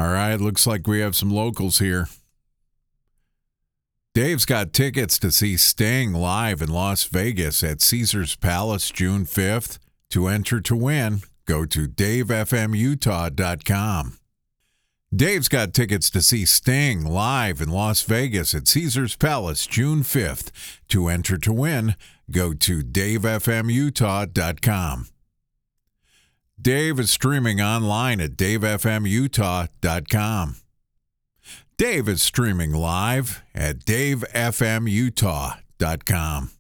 All right, looks like we have some locals here. Dave's got tickets to see Sting live in Las Vegas at Caesars Palace June 5th. To enter to win, go to davefmutah.com. Dave's got tickets to see Sting live in Las Vegas at Caesars Palace June 5th. To enter to win, go to davefmutah.com. Dave is streaming online at davefmutah.com. Dave is streaming live at davefmutah.com.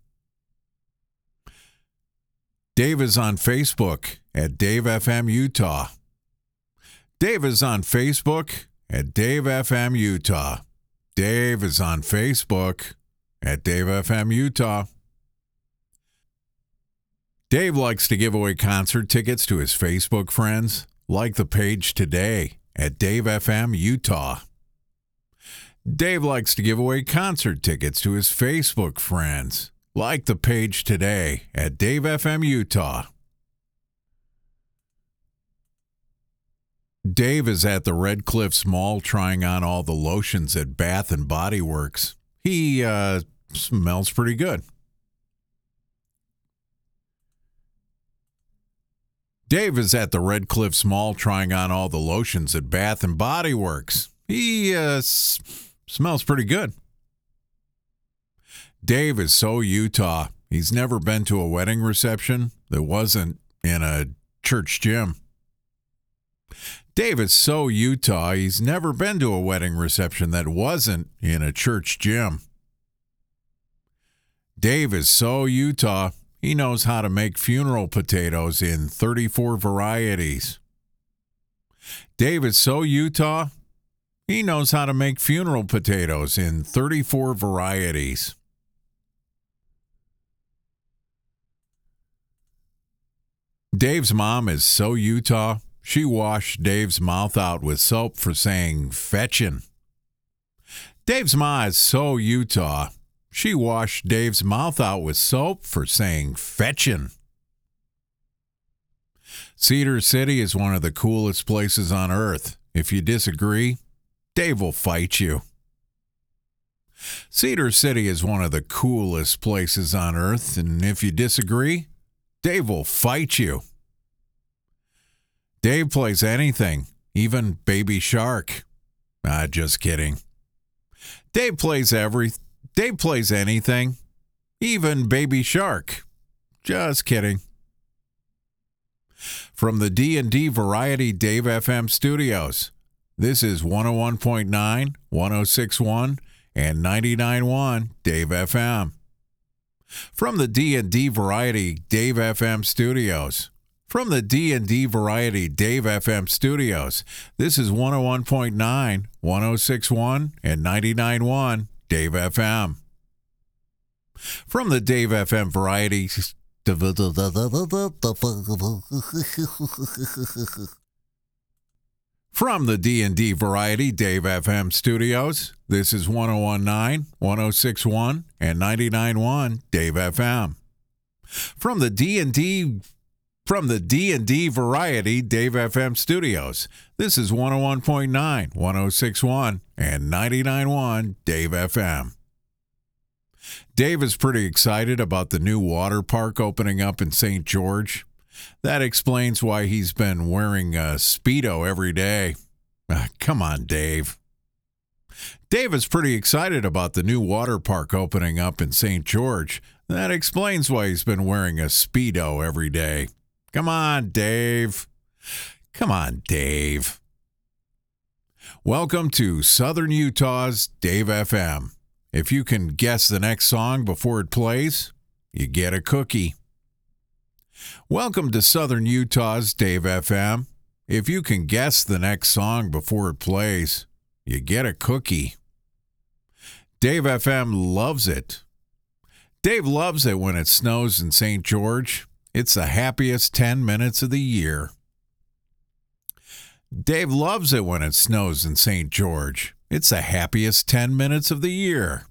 Dave is on Facebook at davefmutah. Dave is on Facebook at davefmutah. Dave is on Facebook at davefmutah. Dave likes to give away concert tickets to his Facebook friends. Like the page today at davefmutah. Dave likes to give away concert tickets to his Facebook friends. Like the page today at davefmutah. Dave is at the Red Cliffs Mall trying on all the lotions at Bath & Body Works. He smells pretty good. Dave is at the Red Cliffs Mall trying on all the lotions at Bath & Body Works. He smells pretty good. Dave is so Utah. He's never been to a wedding reception that wasn't in a church gym. Dave is so Utah. He's never been to a wedding reception that wasn't in a church gym. Dave is so Utah. He knows how to make funeral potatoes in 34 varieties. Dave is so Utah. He knows how to make funeral potatoes in 34 varieties. Dave's mom is so Utah. She washed Dave's mouth out with soap for saying fetchin'. Dave's ma is so Utah. She washed Dave's mouth out with soap for saying fetchin'. Cedar City is one of the coolest places on earth. If you disagree, Dave will fight you. Cedar City is one of the coolest places on earth, and if you disagree, Dave will fight you. Dave plays anything, even Baby Shark. Just kidding. Dave plays anything, even Baby Shark. Just kidding. From the D&D Variety Dave FM studios, this is 101.9, 106.1, and 99.1 Dave FM. From the D&D Variety Dave FM studios, this is 101.9, 106.1, and 99.1 Dave FM. From the Dave FM Variety From the D&D Variety Dave FM studios, this is 101.9, 106.1, and 99.1 Dave FM. From the D&D Variety Dave FM studios, this is 101.9, 106.1, and 99.1 Dave FM. Dave is pretty excited about the new water park opening up in St. George. That explains why he's been wearing a Speedo every day. Come on, Dave. Dave is pretty excited about the new water park opening up in St. George. That explains why he's been wearing a Speedo every day. Come on, Dave. Come on, Dave. Welcome to Southern Utah's Dave FM. If you can guess the next song before it plays, you get a cookie. Welcome to Southern Utah's Dave FM. If you can guess the next song before it plays, you get a cookie. Dave FM loves it. Dave loves it when it snows in St. George. It's the happiest 10 minutes of the year. Dave loves it when it snows in St. George. It's the happiest 10 minutes of the year.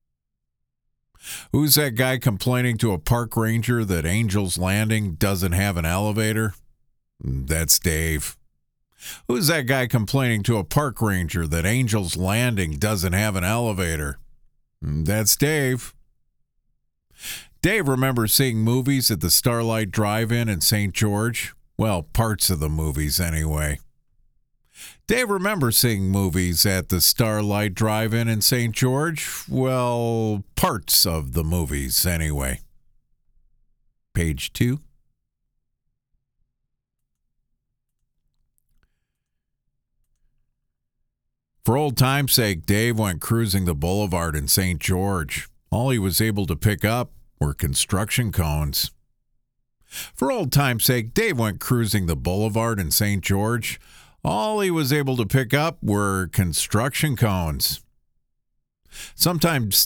Who's that guy complaining to a park ranger that Angel's Landing doesn't have an elevator? That's Dave. Who's that guy complaining to a park ranger that Angel's Landing doesn't have an elevator? That's Dave. Dave remembers seeing movies at the Starlight Drive-In in St. George. Well, parts of the movies anyway. Dave remembers seeing movies at the Starlight Drive-In in St. George. Well, parts of the movies anyway. Page 2. For old time's sake, Dave went cruising the boulevard in St. George. All he was able to pick up were construction cones. For old time's sake, Dave went cruising the boulevard in St. George. All he was able to pick up were construction cones. Sometimes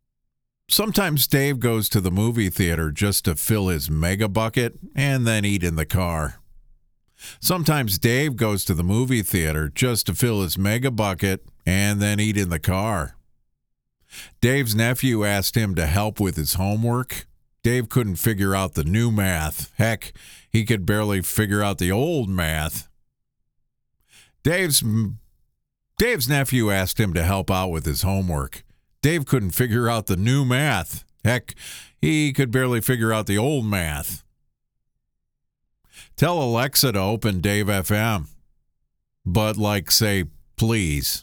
Dave goes to the movie theater just to fill his mega bucket and then eat in the car. Sometimes Dave goes to the movie theater just to fill his mega bucket and then eat in the car. Dave's nephew asked him to help with his homework. Dave couldn't figure out the new math. Heck, he could barely figure out the old math. Dave's nephew asked him to help out with his homework. Dave couldn't figure out the new math. Heck, he could barely figure out the old math. Tell Alexa to open Dave FM. But say, please.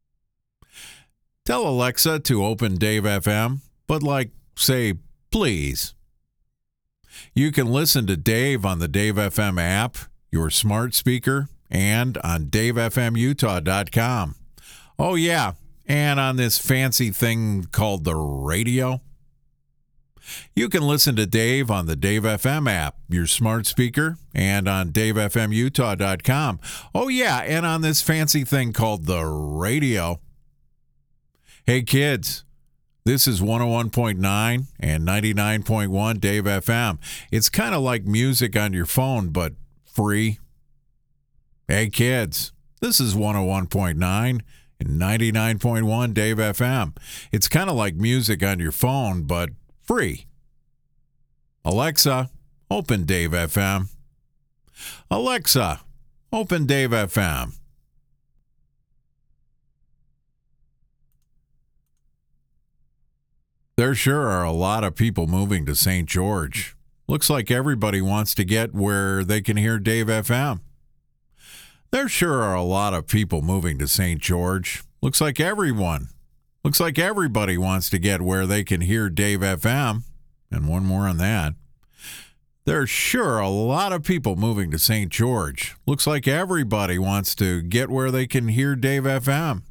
Tell Alexa to open Dave FM, but say, please. You can listen to Dave on the Dave FM app, your smart speaker, and on DaveFMUtah.com. Oh, yeah, and on this fancy thing called the radio. You can listen to Dave on the Dave FM app, your smart speaker, and on DaveFMUtah.com. Oh, yeah, and on this fancy thing called the radio. Hey, kids, this is 101.9 and 99.1 Dave FM. It's kind of like music on your phone, but free. Hey, kids, this is 101.9 and 99.1 Dave FM. It's kind of like music on your phone, but free. Alexa, open Dave FM. Alexa, open Dave FM. There sure are a lot of people moving to St. George. Looks like everybody wants to get where they can hear Dave FM. There sure are a lot of people moving to St. George. Looks like everybody wants to get where they can hear Dave FM. And one more on that. There's sure a lot of people moving to St. George. Looks like everybody wants to get where they can hear Dave FM.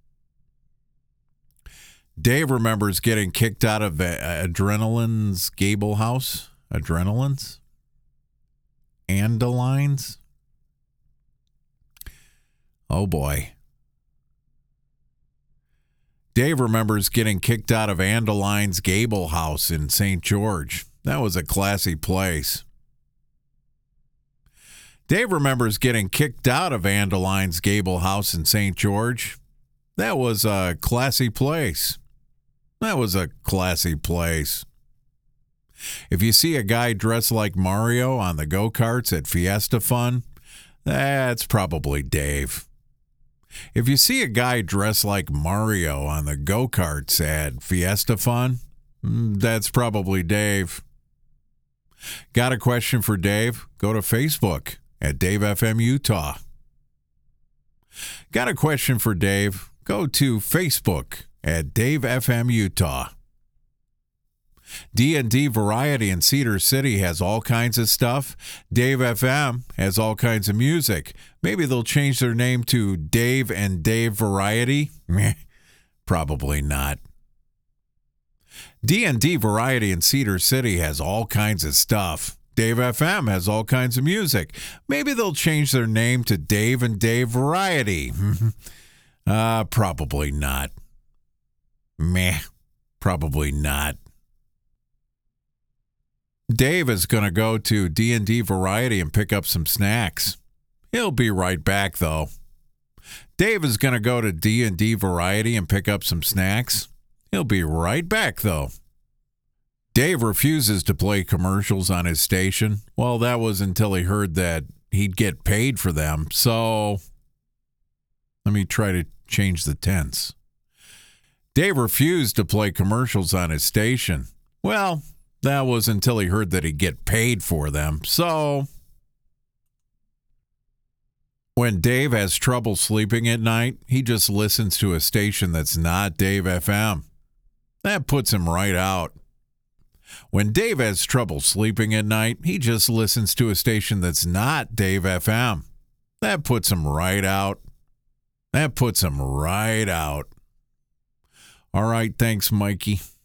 Dave remembers getting kicked out of Adrenaline's Gable House. Adrenaline's? Andaline's? Oh, boy. Dave remembers getting kicked out of Andaline's Gable House in St. George. That was a classy place. Dave remembers getting kicked out of Andaline's Gable House in St. George. That was a classy place. That was a classy place. If you see a guy dressed like Mario on the go-karts at Fiesta Fun, that's probably Dave. If you see a guy dressed like Mario on the go-karts at Fiesta Fun, that's probably Dave. Got a question for Dave? Go to Facebook at Dave FM Utah. Got a question for Dave? Go to Facebook at Dave FM Utah. D&D Variety in Cedar City has all kinds of stuff. Dave FM has all kinds of music. Maybe they'll change their name to Dave and Dave Variety. Probably not. D&D Variety in Cedar City has all kinds of stuff. Dave FM has all kinds of music. Maybe they'll change their name to Dave and Dave Variety. Probably not. Probably not. Dave is going to go to D&D Variety and pick up some snacks. He'll be right back, though. Dave is going to go to D&D Variety and pick up some snacks. He'll be right back, though. Dave refuses to play commercials on his station. Well, that was until he heard that he'd get paid for them. So let me try to change the tense. Dave refused to play commercials on his station. Well, that was until he heard that he'd get paid for them. So when Dave has trouble sleeping at night, he just listens to a station that's not Dave FM. That puts him right out. When Dave has trouble sleeping at night, he just listens to a station that's not Dave FM. That puts him right out. That puts him right out. All right, thanks, Mikey.